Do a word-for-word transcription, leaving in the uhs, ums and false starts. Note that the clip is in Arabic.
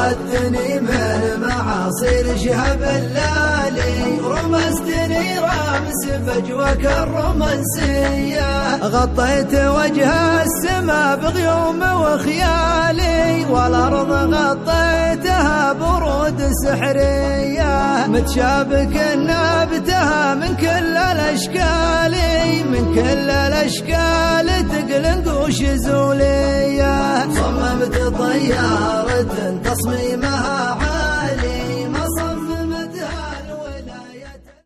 أخذتني من معاصير شهب الليالي، رمزتني رمز فجوك الرومانسية، غطيت وجه السما بغيوم وخيالي، والأرض غطيتها برود سحرية، متشابك نبتها من كل الأشكال، من كل الأشكال تقلق وشزولية، صممت طيارة تصميم